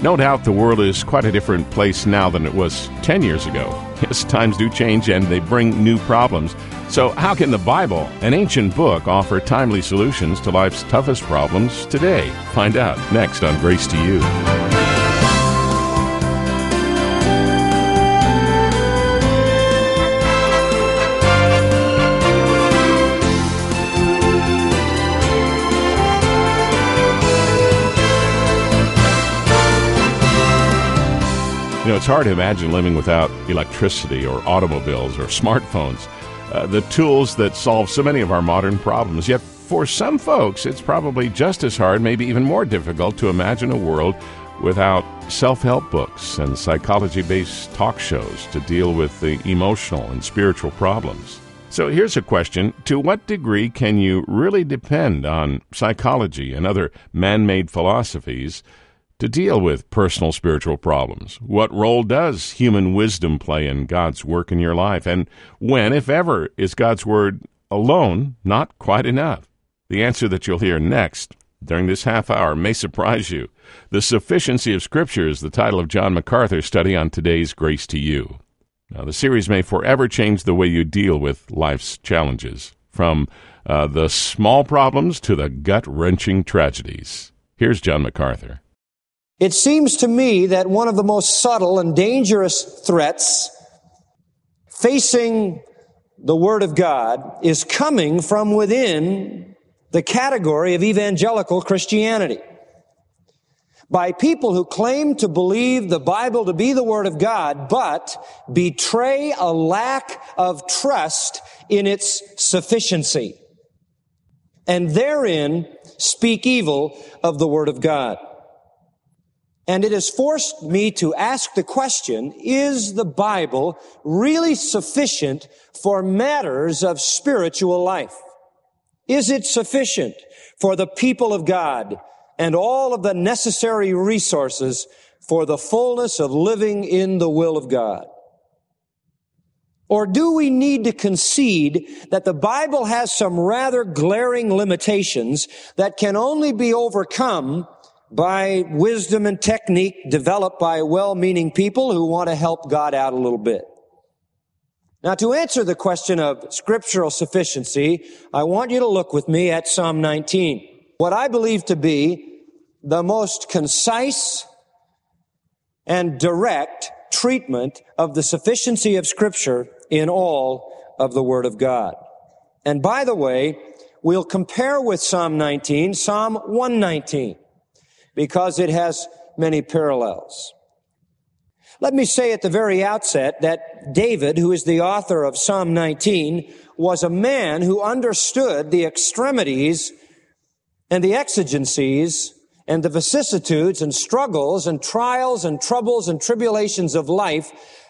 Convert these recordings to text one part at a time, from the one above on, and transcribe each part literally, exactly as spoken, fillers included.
No doubt the world is quite a different place now than it was ten years ago. Yes, times do change and they bring new problems. So how can the Bible, an ancient book, offer timely solutions to life's toughest problems today? Find out next on Grace to You. You know, it's hard to imagine living without electricity or automobiles or smartphones, uh, the tools that solve so many of our modern problems. Yet for some folks, it's probably just as hard, maybe even more difficult, to imagine a world without self-help books and psychology-based talk shows to deal with the emotional and spiritual problems. So here's a question. To what degree can you really depend on psychology and other man-made philosophies to deal with personal spiritual problems? What role does human wisdom play in God's work in your life? And when, if ever, is God's Word alone not quite enough? The answer that you'll hear next during this half hour may surprise you. The Sufficiency of Scripture is the title of John MacArthur's study on today's Grace to You. Now, the series may forever change the way you deal with life's challenges, from uh, the small problems to the gut-wrenching tragedies. Here's John MacArthur. It seems to me that one of the most subtle and dangerous threats facing the Word of God is coming from within the category of evangelical Christianity, by people who claim to believe the Bible to be the Word of God, but betray a lack of trust in its sufficiency, and therein speak evil of the Word of God. And it has forced me to ask the question, is the Bible really sufficient for matters of spiritual life? Is it sufficient for the people of God and all of the necessary resources for the fullness of living in the will of God? Or do we need to concede that the Bible has some rather glaring limitations that can only be overcome by wisdom and technique developed by well-meaning people who want to help God out a little bit? Now, to answer the question of scriptural sufficiency, I want you to look with me at Psalm nineteen, what I believe to be the most concise and direct treatment of the sufficiency of Scripture in all of the Word of God. And by the way, we'll compare with Psalm nineteen, Psalm one nineteen, because it has many parallels. Let me say at the very outset that David, who is the author of Psalm nineteen, was a man who understood the extremities and the exigencies and the vicissitudes and struggles and trials and troubles and tribulations of life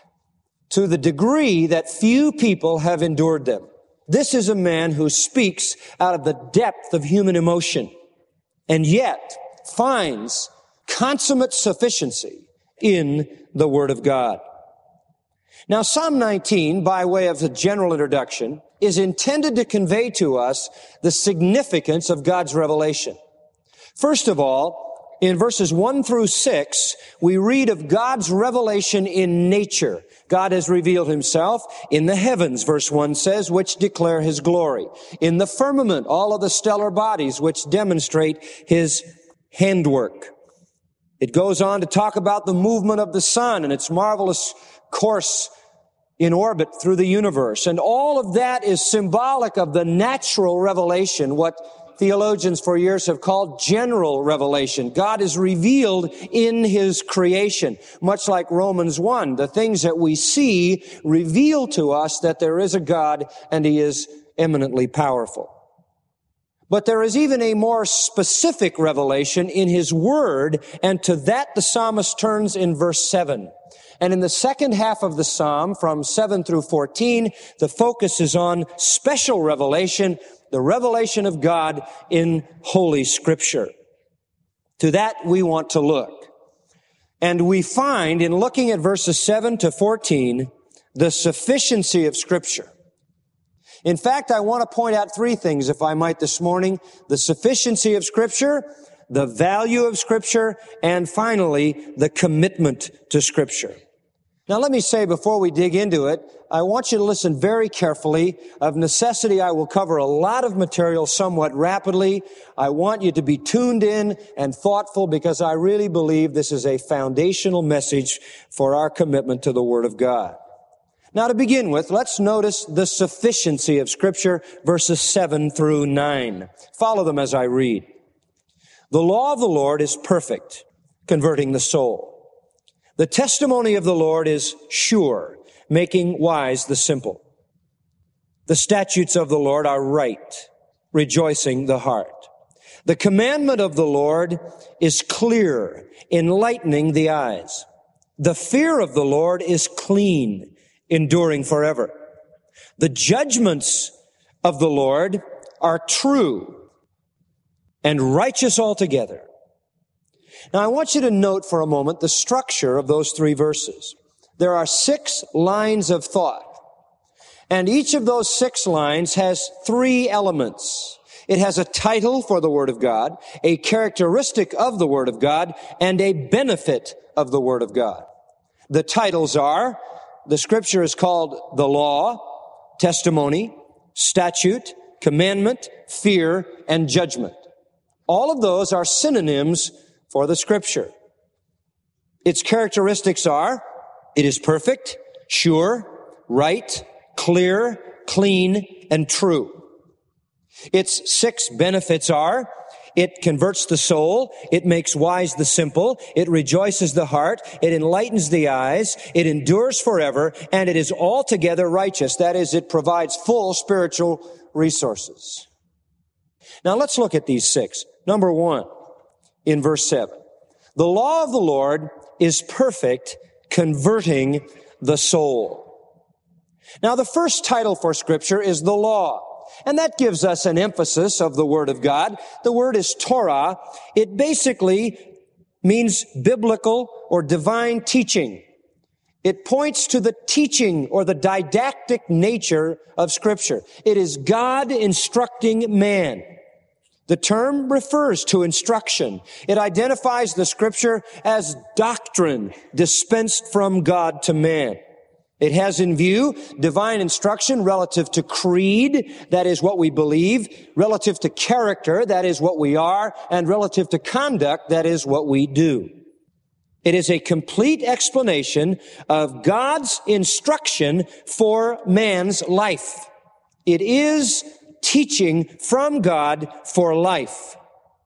to the degree that few people have endured them. This is a man who speaks out of the depth of human emotion and yet finds consummate sufficiency in the Word of God. Now, Psalm nineteen, by way of a general introduction, is intended to convey to us the significance of God's revelation. First of all, in verses one through six, we read of God's revelation in nature. God has revealed himself in the heavens, verse one says, which declare his glory. In the firmament, all of the stellar bodies which demonstrate his handwork. It goes on to talk about the movement of the sun and its marvelous course in orbit through the universe. And all of that is symbolic of the natural revelation, what theologians for years have called general revelation. God is revealed in his creation, much like Romans one. The things that we see reveal to us that there is a God and he is eminently powerful. But there is even a more specific revelation in his word, and to that the psalmist turns in verse seven. And in the second half of the psalm, from seven through fourteen, the focus is on special revelation, the revelation of God in Holy Scripture. To that we want to look. And we find, in looking at verses seven to fourteen, the sufficiency of Scripture. In fact, I want to point out three things, if I might, this morning. The sufficiency of Scripture, the value of Scripture, and finally, the commitment to Scripture. Now let me say before we dig into it, I want you to listen very carefully. Of necessity, I will cover a lot of material somewhat rapidly. I want you to be tuned in and thoughtful because I really believe this is a foundational message for our commitment to the Word of God. Now to begin with, let's notice the sufficiency of Scripture, verses seven through nine. Follow them as I read. The law of the Lord is perfect, converting the soul. The testimony of the Lord is sure, making wise the simple. The statutes of the Lord are right, rejoicing the heart. The commandment of the Lord is clear, enlightening the eyes. The fear of the Lord is clean, enduring forever. The judgments of the Lord are true and righteous altogether. Now, I want you to note for a moment the structure of those three verses. There are six lines of thought, and each of those six lines has three elements. It has a title for the Word of God, a characteristic of the Word of God, and a benefit of the Word of God. The titles are, the Scripture is called the law, testimony, statute, commandment, fear, and judgment. All of those are synonyms for the Scripture. Its characteristics are, it is perfect, sure, right, clear, clean, and true. Its six benefits are, it converts the soul, it makes wise the simple, it rejoices the heart, it enlightens the eyes, it endures forever, and it is altogether righteous. That is, it provides full spiritual resources. Now let's look at these six. Number one, in verse seven. The law of the Lord is perfect, converting the soul. Now, the first title for Scripture is the law, and that gives us an emphasis of the Word of God. The word is Torah. It basically means biblical or divine teaching. It points to the teaching or the didactic nature of Scripture. It is God instructing man. The term refers to instruction. It identifies the Scripture as doctrine dispensed from God to man. It has in view divine instruction relative to creed, that is what we believe, relative to character, that is what we are, and relative to conduct, that is what we do. It is a complete explanation of God's instruction for man's life. It is teaching from God for life.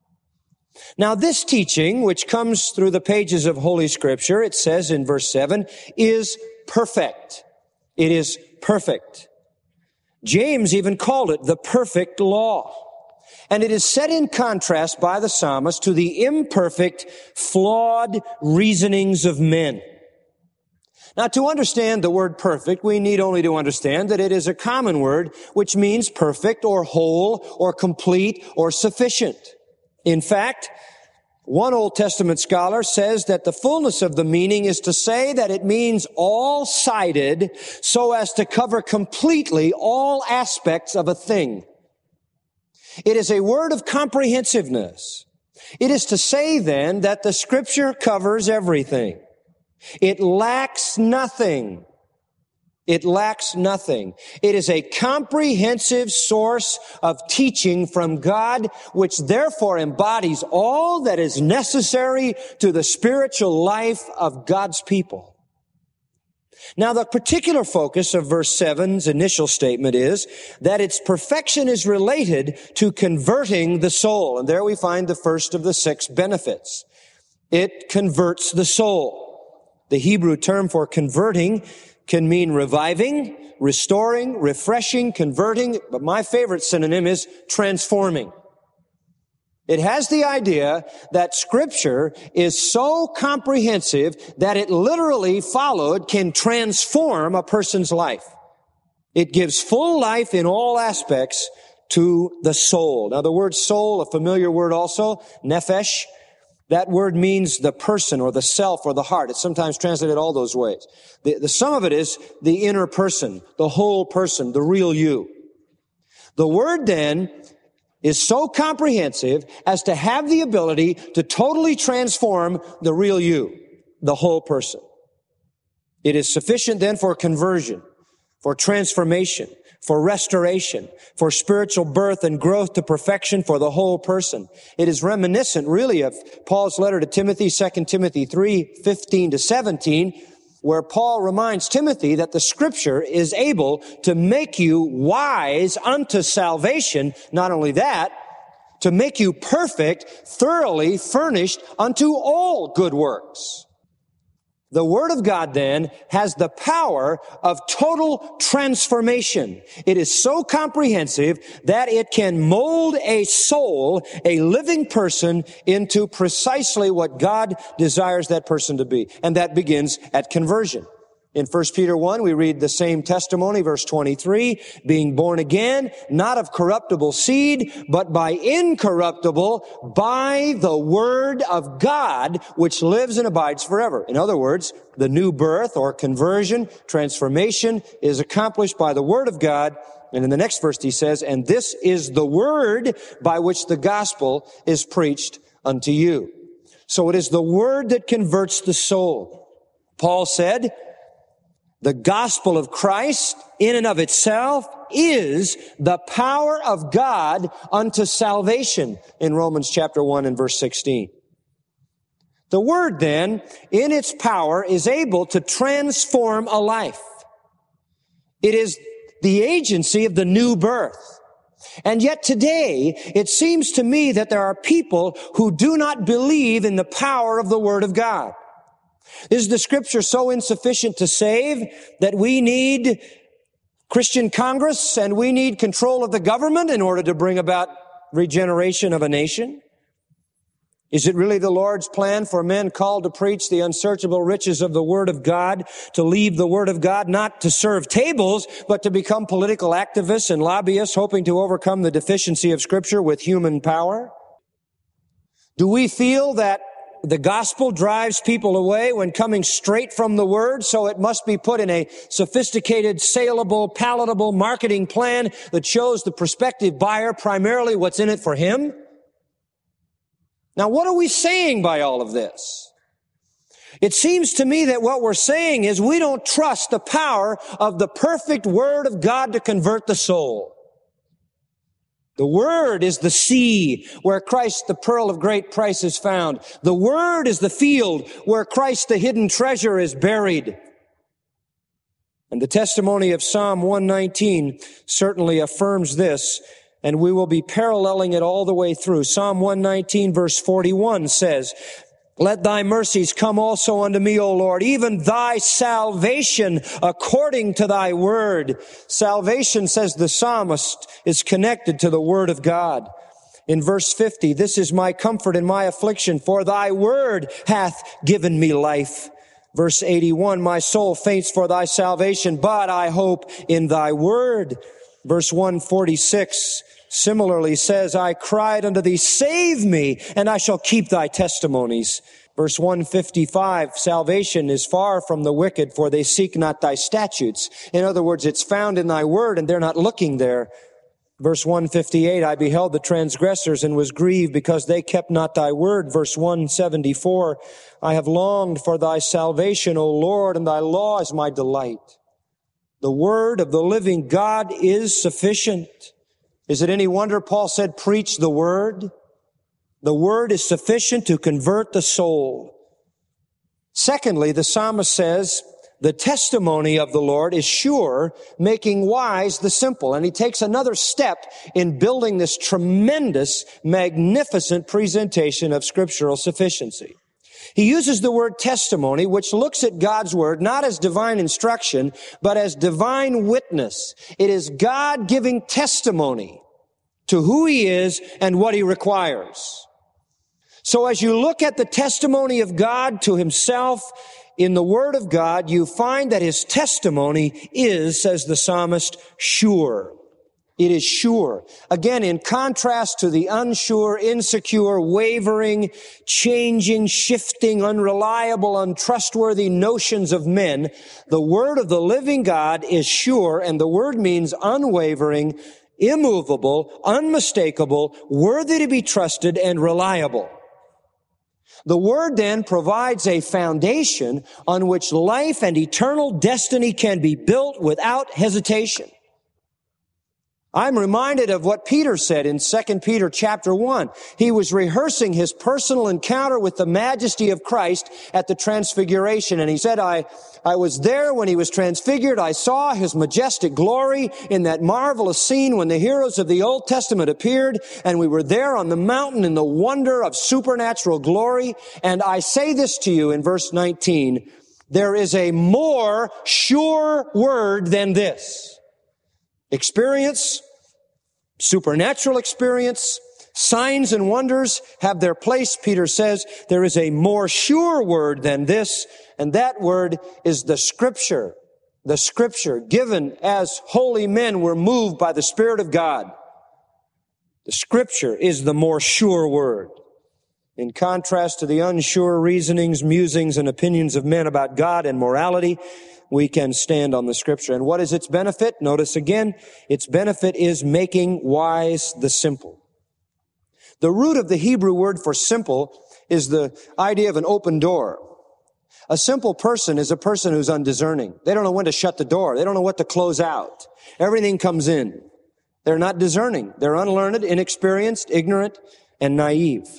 Now, this teaching, which comes through the pages of Holy Scripture, it says in verse seven, is perfect. It is perfect. James even called it the perfect law. And it is set in contrast by the psalmist to the imperfect, flawed reasonings of men. Now, to understand the word perfect, we need only to understand that it is a common word which means perfect or whole or complete or sufficient. In fact, one Old Testament scholar says that the fullness of the meaning is to say that it means all-sided so as to cover completely all aspects of a thing. It is a word of comprehensiveness. It is to say then that the Scripture covers everything. It lacks nothing. It lacks nothing. It is a comprehensive source of teaching from God, which therefore embodies all that is necessary to the spiritual life of God's people. Now, the particular focus of verse seven's initial statement is that its perfection is related to converting the soul. And there we find the first of the six benefits. It converts the soul. The Hebrew term for converting can mean reviving, restoring, refreshing, converting, but my favorite synonym is transforming. It has the idea that Scripture is so comprehensive that it literally followed can transform a person's life. It gives full life in all aspects to the soul. Now, the word soul, a familiar word also, nephesh, that word means the person or the self or the heart. It's sometimes translated all those ways. The, the sum of it is the inner person, the whole person, the real you. The word then is so comprehensive as to have the ability to totally transform the real you, the whole person. It is sufficient then for conversion, for transformation, for restoration, for spiritual birth and growth to perfection for the whole person. It is reminiscent really of Paul's letter to Timothy, Second Timothy three, fifteen to seventeen, where Paul reminds Timothy that the Scripture is able to make you wise unto salvation. Not only that, to make you perfect, thoroughly furnished unto all good works. The Word of God, then, has the power of total transformation. It is so comprehensive that it can mold a soul, a living person, into precisely what God desires that person to be. And that begins at conversion. In First Peter one, we read the same testimony, verse twenty-three, being born again, not of corruptible seed, but by incorruptible, by the word of God, which lives and abides forever. In other words, the new birth or conversion, transformation, is accomplished by the word of God. And in the next verse he says, and this is the word by which the gospel is preached unto you. So it is the word that converts the soul. Paul said, the gospel of Christ, in and of itself, is the power of God unto salvation in Romans chapter one and verse sixteen. The word, then, in its power, is able to transform a life. It is the agency of the new birth. And yet today, it seems to me that there are people who do not believe in the power of the word of God. Is the Scripture so insufficient to save that we need Christian Congress and we need control of the government in order to bring about regeneration of a nation? Is it really the Lord's plan for men called to preach the unsearchable riches of the Word of God to leave the Word of God not to serve tables, but to become political activists and lobbyists hoping to overcome the deficiency of Scripture with human power? Do we feel that the gospel drives people away when coming straight from the Word, so it must be put in a sophisticated, saleable, palatable marketing plan that shows the prospective buyer primarily what's in it for him? Now, what are we saying by all of this? It seems to me that what we're saying is we don't trust the power of the perfect Word of God to convert the soul. The Word is the sea where Christ, the pearl of great price, is found. The Word is the field where Christ, the hidden treasure, is buried. And the testimony of Psalm one nineteen certainly affirms this, and we will be paralleling it all the way through. Psalm one nineteen verse forty-one says, let thy mercies come also unto me, O Lord, even thy salvation according to thy word. Salvation, says the psalmist, is connected to the word of God. In verse fifty, this is my comfort in my affliction, for thy word hath given me life. Verse eighty-one, my soul faints for thy salvation, but I hope in thy word. Verse one forty-six, similarly says, I cried unto thee, save me, and I shall keep thy testimonies. Verse one fifty-five, salvation is far from the wicked, for they seek not thy statutes. In other words, it's found in thy word, and they're not looking there. Verse one fifty-eight, I beheld the transgressors and was grieved because they kept not thy word. Verse one seventy-four, I have longed for thy salvation, O Lord, and thy law is my delight. The word of the living God is sufficient. Is it any wonder Paul said, preach the word? The word is sufficient to convert the soul. Secondly, the psalmist says, the testimony of the Lord is sure, making wise the simple. And he takes another step in building this tremendous, magnificent presentation of scriptural sufficiency. He uses the word testimony, which looks at God's word not as divine instruction, but as divine witness. It is God giving testimony to who he is and what he requires. So as you look at the testimony of God to himself in the word of God, you find that his testimony is, says the psalmist, sure. It is sure. Again, in contrast to the unsure, insecure, wavering, changing, shifting, unreliable, untrustworthy notions of men, the word of the living God is sure, and the word means unwavering, immovable, unmistakable, worthy to be trusted, and reliable. The Word then provides a foundation on which life and eternal destiny can be built without hesitation. I'm reminded of what Peter said in Second Peter chapter one. He was rehearsing his personal encounter with the majesty of Christ at the Transfiguration. And he said, I, I was there when he was transfigured. I saw his majestic glory in that marvelous scene when the heroes of the Old Testament appeared. And we were there on the mountain in the wonder of supernatural glory. And I say this to you in verse nineteen, there is a more sure word than this. Experience, supernatural experience, signs and wonders have their place. Peter says there is a more sure word than this, and that word is the Scripture. The Scripture given as holy men were moved by the Spirit of God. The Scripture is the more sure word. In contrast to the unsure reasonings, musings, and opinions of men about God and morality, we can stand on the Scripture. And what is its benefit? Notice again, its benefit is making wise the simple. The root of the Hebrew word for simple is the idea of an open door. A simple person is a person who's undiscerning. They don't know when to shut the door. They don't know what to close out. Everything comes in. They're not discerning. They're unlearned, inexperienced, ignorant, and naive.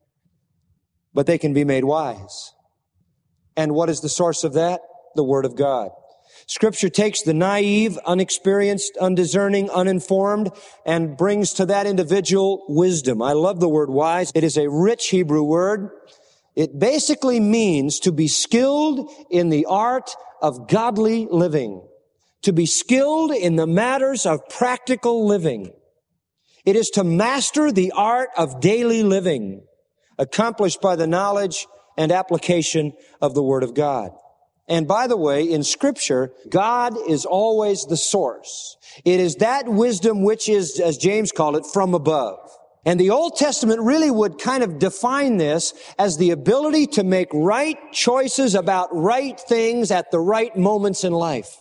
But they can be made wise. And what is the source of that? The Word of God. Scripture takes the naive, unexperienced, undiscerning, uninformed, and brings to that individual wisdom. I love the word wise. It is a rich Hebrew word. It basically means to be skilled in the art of godly living, to be skilled in the matters of practical living. It is to master the art of daily living, accomplished by the knowledge and application of the Word of God. And by the way, in Scripture, God is always the source. It is that wisdom which is, as James called it, from above. And the Old Testament really would kind of define this as the ability to make right choices about right things at the right moments in life.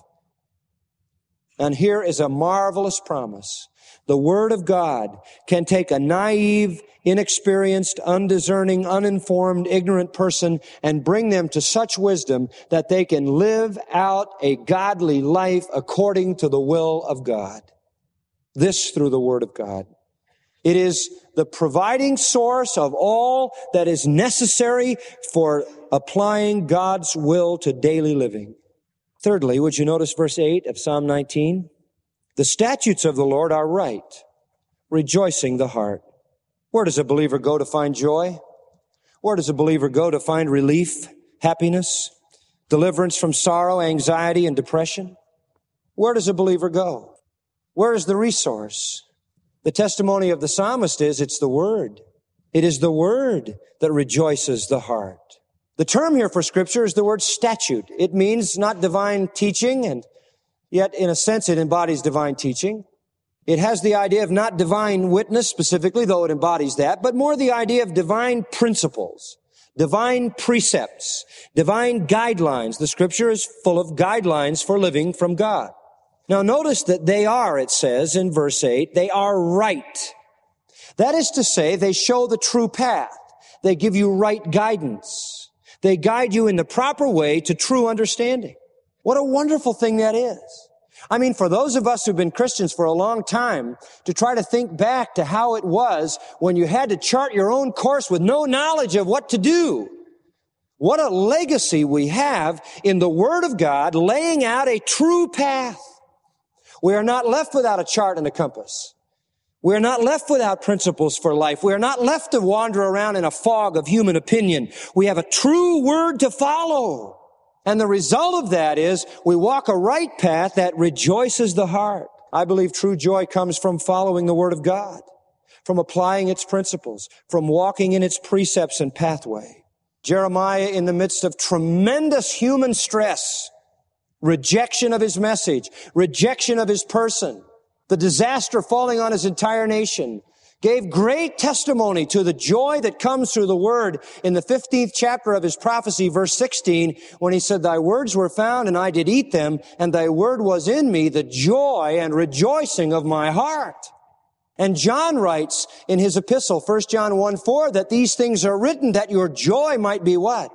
And here is a marvelous promise. The Word of God can take a naive, inexperienced, undiscerning, uninformed, ignorant person and bring them to such wisdom that they can live out a godly life according to the will of God. This through the Word of God. It is the providing source of all that is necessary for applying God's will to daily living. Thirdly, would you notice verse eight of Psalm nineteen? The statutes of the Lord are right, rejoicing the heart. Where does a believer go to find joy? Where does a believer go to find relief, happiness, deliverance from sorrow, anxiety, and depression? Where does a believer go? Where is the resource? The testimony of the psalmist is it's the Word. It is the Word that rejoices the heart. The term here for Scripture is the word statute. It means not divine teaching, and yet in a sense it embodies divine teaching. It has the idea of not divine witness specifically, though it embodies that, but more the idea of divine principles, divine precepts, divine guidelines. The Scripture is full of guidelines for living from God. Now notice that they are, it says in verse eight, they are right. That is to say, they show the true path. They give you right guidance. They guide you in the proper way to true understanding. What a wonderful thing that is. I mean, for those of us who've been Christians for a long time, to try to think back to how it was when you had to chart your own course with no knowledge of what to do. What a legacy we have in the Word of God laying out a true path. We are not left without a chart and a compass. We are not left without principles for life. We are not left to wander around in a fog of human opinion. We have a true Word to follow. And the result of that is we walk a right path that rejoices the heart. I believe true joy comes from following the Word of God, from applying its principles, from walking in its precepts and pathway. Jeremiah, in the midst of tremendous human stress, rejection of his message, rejection of his person, the disaster falling on his entire nation, gave great testimony to the joy that comes through the Word in the fifteenth chapter of his prophecy, verse sixteen, when he said, "Thy words were found, and I did eat them, and thy word was in me, the joy and rejoicing of my heart." And John writes in his epistle, First John one four, that these things are written that your joy might be what?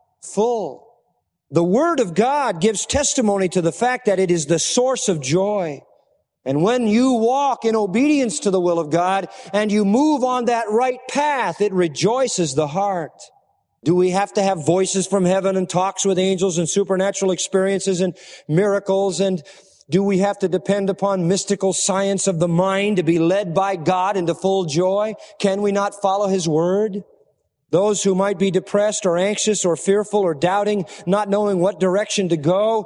Full. The Word of God gives testimony to the fact that it is the source of joy. And when you walk in obedience to the will of God and you move on that right path, it rejoices the heart. Do we have to have voices from heaven and talks with angels and supernatural experiences and miracles? And do we have to depend upon mystical science of the mind to be led by God into full joy? Can we not follow His Word? Those who might be depressed or anxious or fearful or doubting, not knowing what direction to go,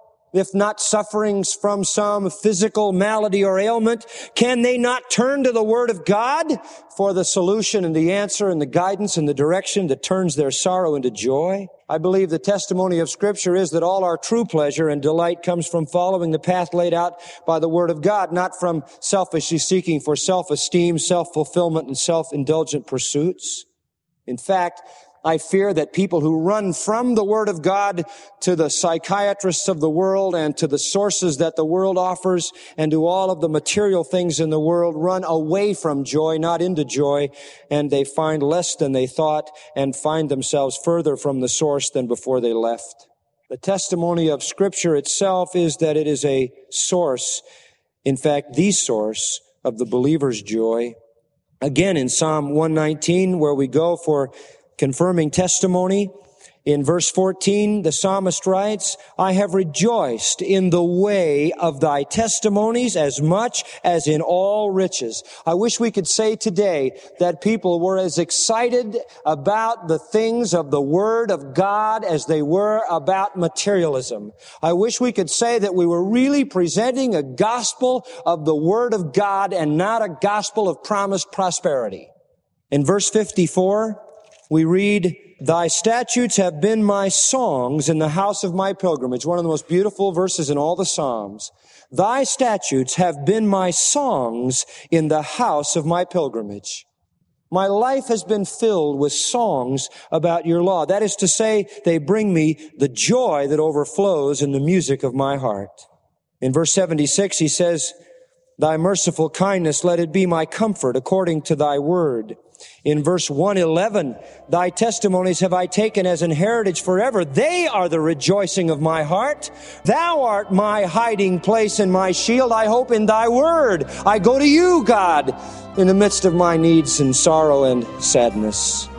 if not sufferings from some physical malady or ailment, can they not turn to the Word of God for the solution and the answer and the guidance and the direction that turns their sorrow into joy? I believe the testimony of Scripture is that all our true pleasure and delight comes from following the path laid out by the Word of God, not from selfishly seeking for self-esteem, self-fulfillment, and self-indulgent pursuits. In fact, I fear that people who run from the Word of God to the psychiatrists of the world and to the sources that the world offers and to all of the material things in the world run away from joy, not into joy, and they find less than they thought and find themselves further from the source than before they left. The testimony of Scripture itself is that it is a source, in fact, the source of the believer's joy. Again, in Psalm one nineteen, where we go for confirming testimony, in verse fourteen, the psalmist writes, I have rejoiced in the way of thy testimonies as much as in all riches. I wish we could say today that people were as excited about the things of the Word of God as they were about materialism. I wish we could say that we were really presenting a gospel of the Word of God and not a gospel of promised prosperity. In verse fifty-four, we read, thy statutes have been my songs in the house of my pilgrimage. One of the most beautiful verses in all the Psalms. Thy statutes have been my songs in the house of my pilgrimage. My life has been filled with songs about your law. That is to say, they bring me the joy that overflows in the music of my heart. In verse seventy-six, he says, thy merciful kindness, let it be my comfort according to thy word. In verse one eleven, thy testimonies have I taken as an heritage forever. They are the rejoicing of my heart. Thou art my hiding place and my shield. I hope in thy word. I go to you, God, in the midst of my needs and sorrow and sadness.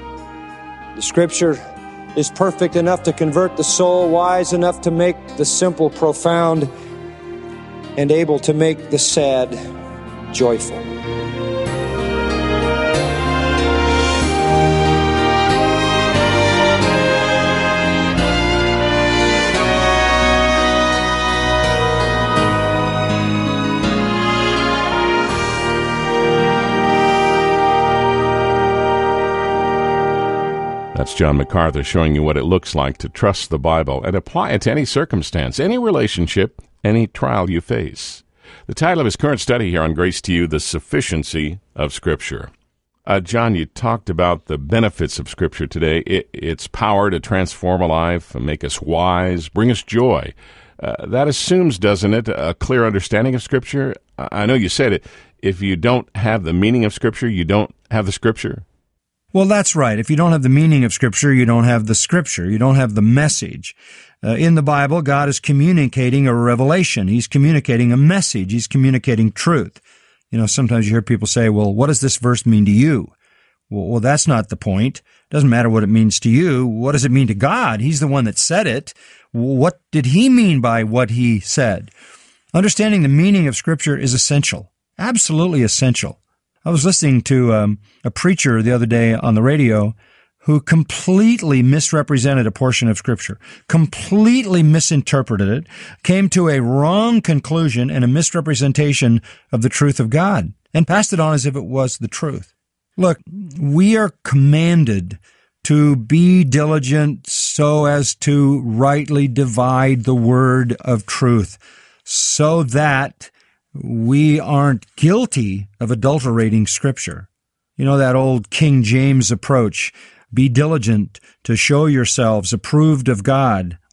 The Scripture is perfect enough to convert the soul, wise enough to make the simple profound, and able to make the sad joyful. That's John MacArthur showing you what it looks like to trust the Bible and apply it to any circumstance, any relationship, any trial you face. The title of his current study here on Grace to You, The Sufficiency of Scripture. Uh, John, you talked about the benefits of Scripture today. It, its power to transform a life, make us wise, bring us joy. Uh, that assumes, doesn't it, a clear understanding of Scripture? I know you said it. If you don't have the meaning of Scripture, you don't have the Scripture. Well, that's right. If you don't have the meaning of Scripture, you don't have the Scripture. You don't have the message. Uh, in the Bible, God is communicating a revelation. He's communicating a message. He's communicating truth. You know, sometimes you hear people say, well, what does this verse mean to you? Well, well, that's not the point. It doesn't matter what it means to you. What does it mean to God? He's the one that said it. What did He mean by what He said? Understanding the meaning of Scripture is essential. Absolutely essential. I was listening to um, a preacher the other day on the radio who completely misrepresented a portion of Scripture, completely misinterpreted it, came to a wrong conclusion and a misrepresentation of the truth of God, and passed it on as if it was the truth. Look, we are commanded to be diligent so as to rightly divide the word of truth, so that we aren't guilty of adulterating Scripture. You know, that old King James approach, be diligent to show yourselves approved of God,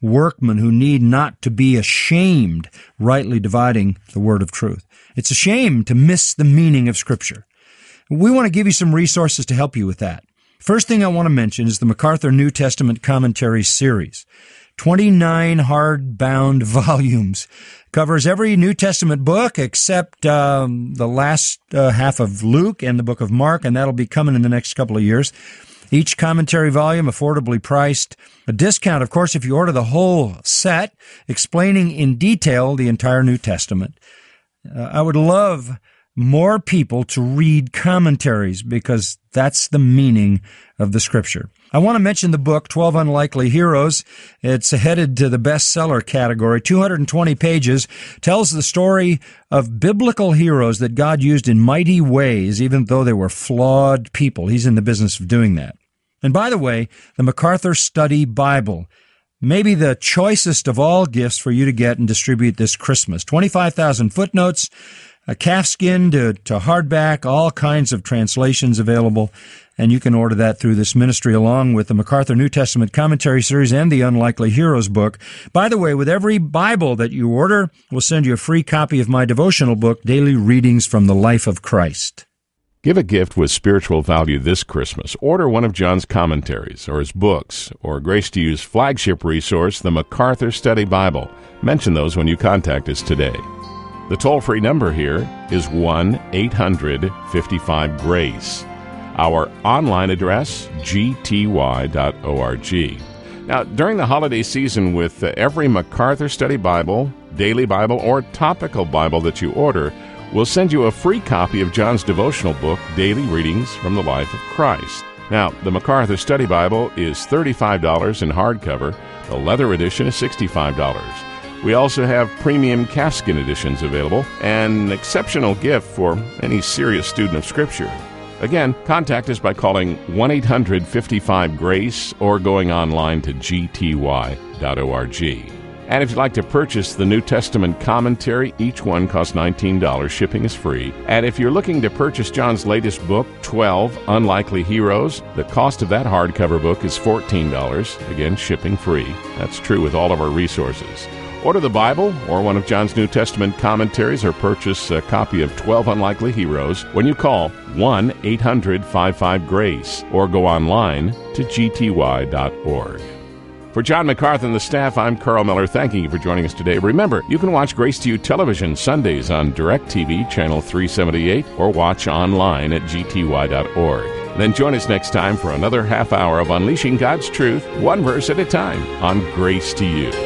workmen who need not to be ashamed, rightly dividing the word of truth. It's a shame to miss the meaning of Scripture. We want to give you some resources to help you with that. First thing I want to mention is the MacArthur New Testament Commentary Series. twenty-nine hardbound volumes. Covers every New Testament book except um, the last uh, half of Luke and the book of Mark, and that'll be coming in the next couple of years. Each commentary volume affordably priced. A discount, of course, if you order the whole set, explaining in detail the entire New Testament. Uh, I would love more people to read commentaries because that's the meaning of the Scripture. I want to mention the book, twelve Unlikely Heroes. It's headed to the bestseller category. two hundred twenty pages, tells the story of biblical heroes that God used in mighty ways, even though they were flawed people. He's in the business of doing that. And by the way, the MacArthur Study Bible, maybe the choicest of all gifts for you to get and distribute this Christmas. twenty-five thousand footnotes, a calfskin to, to hardback, all kinds of translations available, and you can order that through this ministry along with the MacArthur New Testament Commentary Series and the Unlikely Heroes book. By the way, with every Bible that you order, we'll send you a free copy of my devotional book, Daily Readings from the Life of Christ. Give a gift with spiritual value this Christmas. Order one of John's commentaries or his books or Grace to You's flagship resource, the MacArthur Study Bible. Mention those when you contact us today. The toll-free number here is one eight hundred fifty-five GRACE. Our online address, g t y dot org. Now, during the holiday season, with uh, every MacArthur Study Bible, Daily Bible, or Topical Bible that you order, we'll send you a free copy of John's devotional book, Daily Readings from the Life of Christ. Now, the MacArthur Study Bible is thirty-five dollars in hardcover. The leather edition is sixty-five dollars. We also have premium calfskin editions available and an exceptional gift for any serious student of Scripture. Again, contact us by calling one eight hundred fifty-five GRACE or going online to g t y dot org. And if you'd like to purchase the New Testament commentary, each one costs nineteen dollars. Shipping is free. And if you're looking to purchase John's latest book, twelve Unlikely Heroes, the cost of that hardcover book is fourteen dollars. Again, shipping free. That's true with all of our resources. Order the Bible or one of John's New Testament commentaries or purchase a copy of twelve Unlikely Heroes when you call one eight hundred fifty-five GRACE or go online to g t y dot org. For John MacArthur and the staff, I'm Carl Miller, thanking you for joining us today. Remember, you can watch Grace to You television Sundays on DirecTV, channel three seventy-eight, or watch online at g t y dot org. Then join us next time for another half hour of Unleashing God's Truth, one verse at a time, on Grace to You.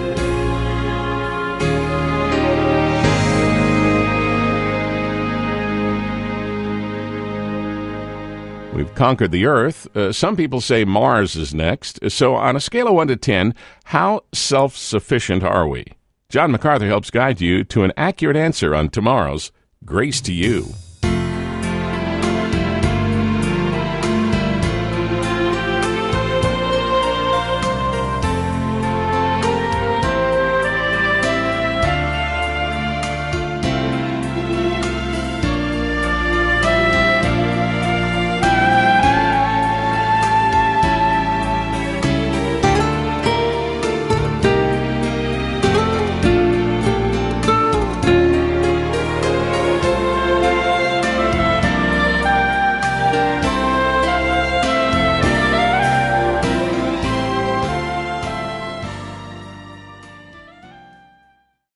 We've conquered the Earth. Uh, some people say Mars is next. So on a scale of one to ten, how self-sufficient are we? John MacArthur helps guide you to an accurate answer on tomorrow's Grace to You.